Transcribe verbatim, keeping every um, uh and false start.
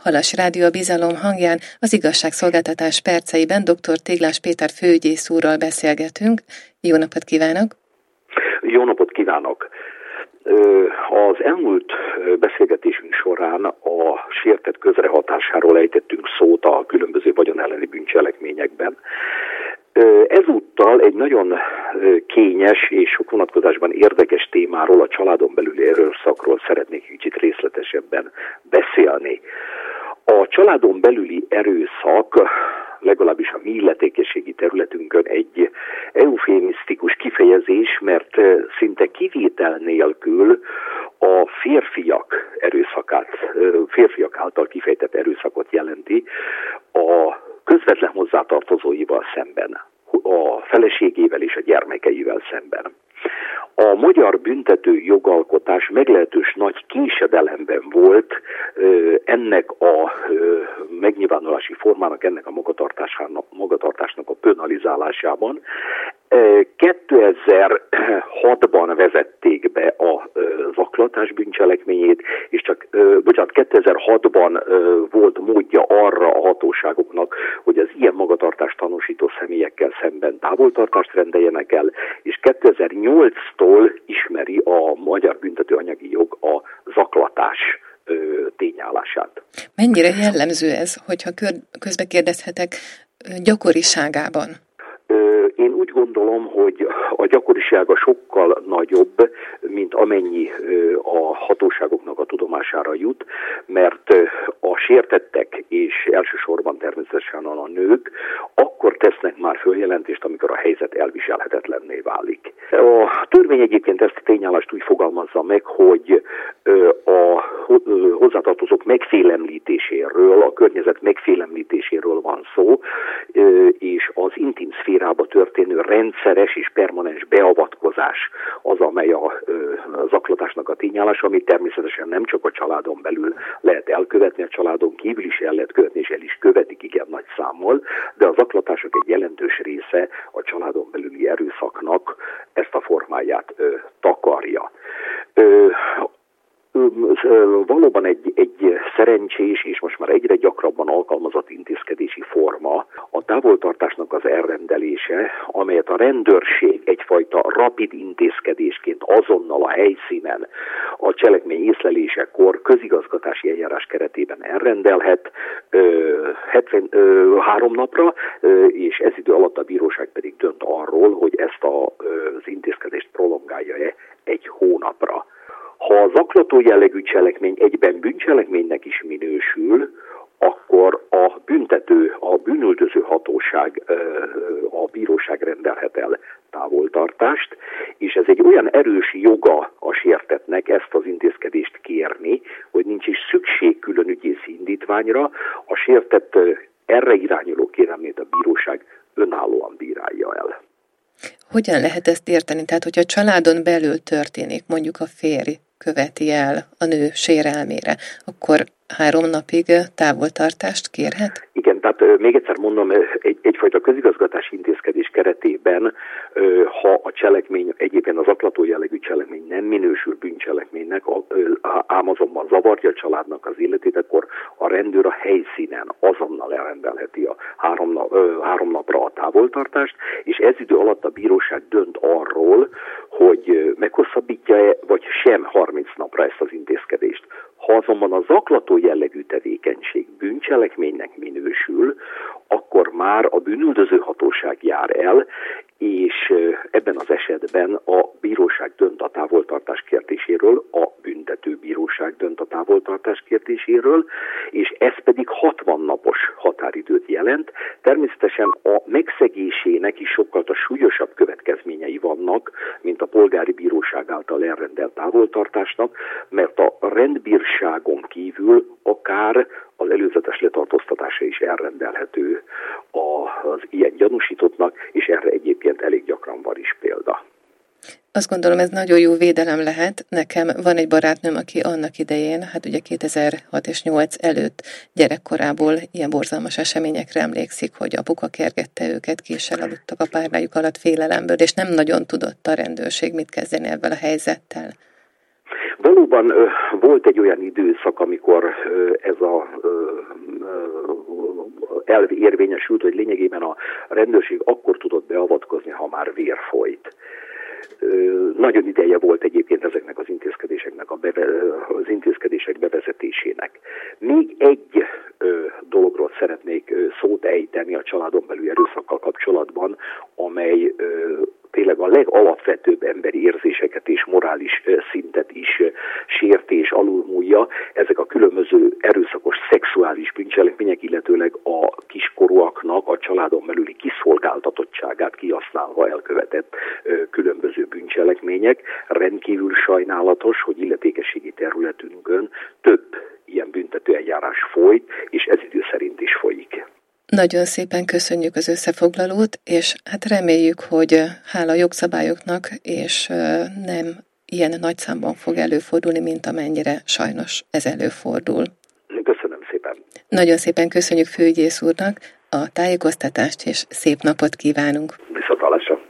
Halas Rádió a bizalom hangján az igazságszolgáltatás perceiben dr. Téglás Péter főügyész úrral beszélgetünk. Jó napot kívánok! Jó napot kívánok! Az elmúlt beszélgetésünk során a sértett közrehatásáról ejtettünk szót a különböző vagyon elleni bűncselekményekben. Ezúttal egy nagyon kényes és sok vonatkozásban érdekes témáról, a családon belüli erőszakról szeretnék kicsit részletesebben beszélni. A családon belüli erőszak legalábbis a mi illetékességi területünkön egy eufémisztikus kifejezés, mert szinte kivétel nélkül a férfiak erőszakát, férfiak által kifejtett erőszakot jelenti a közvetlen hozzátartozóival szemben, a feleségével és a gyermekeivel szemben. A magyar büntető jogalkotás meglehetős nagy késedelemben volt ennek a megnyilvánulási formának, ennek a magatartásnak, magatartásnak a penalizálásában. kétezer-hatban vezették be a zaklatás bűncselekményét, és csak, bocsánat, kétezer-hatban volt módja arra a hatóságoknak, hogy az ilyen magatartást tanúsító személyekkel szemben távoltartást rendeljenek el, és kétezer-nyolctól ismeri a magyar büntetőanyagi jog a zaklatás tényállását. Mennyire jellemző ez, hogyha közbe kérdezhetek, gyakoriságában? Én úgy gondolom, hogy a gyakorisága sokkal nagyobb, mint amennyi a hatóságoknak a tudomására jut, mert a sértettek és elsősorban természetesen a nők akkor tesznek már följelentést, amikor a helyzet elviselhetetlenné válik. A törvény egyébként ezt a tényállást úgy fogalmazza meg, hogy a hozzátartozók megfélemlítéséről, a környezet megfélemlítéséről van szó, és az intim szférába történő rendszeres és permanens beavatkozás az, amely a zaklatásnak a tényállása, amit természetesen nem csak a családon belül lehet elkövetni, a családon kívül is el lehet követni, és el is követik igen nagy számmal, de a zaklatások egy jelentős része a családon belüli erőszaknak ezt a formáját ö, takarja. Ö, Valóban egy, egy szerencsés és most már egyre gyakrabban alkalmazott intézkedési forma a távoltartásnak az elrendelése, amelyet a rendőrség egyfajta rapid intézkedésként azonnal a helyszínen a cselekmény észlelésekor közigazgatási eljárás keretében elrendelhet hetvenhárom napra, és ez idő alatt a bíróság pedig dönt arról, hogy ezt az intézkedést prolongálja-e egy hónapra. Ha a zaklató jellegű cselekmény egyben bűncselekménynek is minősül, akkor a büntető, a bűnüldöző hatóság, a bíróság rendelhet el távoltartást, és ez egy olyan erős joga a sértettnek ezt az intézkedést kérni, hogy nincs is szükség külön ügyészi indítványra, a sértett erre irányuló kérelmét a bíróság önállóan bírálja el. Hogyan lehet ezt érteni? Tehát, hogyha a családon belül történik, mondjuk a férj követi el a nő sérelmére, akkor három napig távoltartást kérhet? Igen, tehát még egyszer mondom, egy, egyfajta közigazgatási intézkedés keretében, ha a cselekmény, egyébként az zaklató jellegű cselekmény nem minősül bűncselekménynek, ám azonban zavarja a családnak az életét, akkor a rendőr a helyszínen azonnal elrendelheti a három, nap, három napra a távoltartást, és ez idő alatt a bíróság dönt arról, hogy meghosszabbítja-e, vagy sem harminc napra ezt az intézkedést. Ha azonban a zaklató jellegű tevékenység bűncselekménynek minősül, akkor már a bűnüldöző hatóság jár el, és ebben az esetben a bíróság dönt a távoltartás kértéséről, a büntető bíróság dönt a távoltartás kértéséről, és ez pedig hatvan napos határidőt jelent. Természetesen a megszegésének is sokkal a súlyosabb következményei vannak, mint a polgári bíróság által elrendelt távoltartásnak, mert a rendbírságon kívül akár az előzetes letartóztatása is elrendelhető az ilyen gyanúsítottnak, és erre egyébként elég gyakran van is példa. Azt gondolom, ez nagyon jó védelem lehet. Nekem van egy barátnőm, aki annak idején, hát ugye kétezer-hat és nyolc előtt gyerekkorából ilyen borzalmas eseményekre emlékszik, hogy apuka kergette őket, késsel aludtak a párnájuk alatt félelemből, és nem nagyon tudott a rendőrség mit kezdeni ebben a helyzettel. Valóban volt egy olyan időszak, amikor ez a elv érvényesült, hogy lényegében a rendőrség akkor tudott beavatkozni, ha már vér folyt. Nagyon ideje volt egyébként ezeknek az intézkedéseknek, a beve, az intézkedések bevezetésének. Még egy ö, dologról szeretnék ö, szót ejteni a családon belüli erőszakkal kapcsolatban, amely ö, tényleg a legalapvetőbb emberi érzéseket és morális ö, szintet is ö, sérti és alulmúlja. Ezek a különböző erőszakos szexuális bűncselekmények, illetőleg a kiskorúaknak a családon belüli kiszolgáltatottságát kihasználva elkövetett ö, különböző bűncselekmények. Rendkívül sajnálatos, hogy illetékességi területünkön több ilyen büntetőeljárás folyt, és ez idő szerint is folyik. Nagyon szépen köszönjük az összefoglalót, és hát reméljük, hogy hála jogszabályoknak, és nem ilyen nagy számban fog előfordulni, mint amennyire sajnos ez előfordul. Köszönöm szépen. Nagyon szépen köszönjük főügyész úrnak a tájékoztatást, és szép napot kívánunk. Viszontlátásra.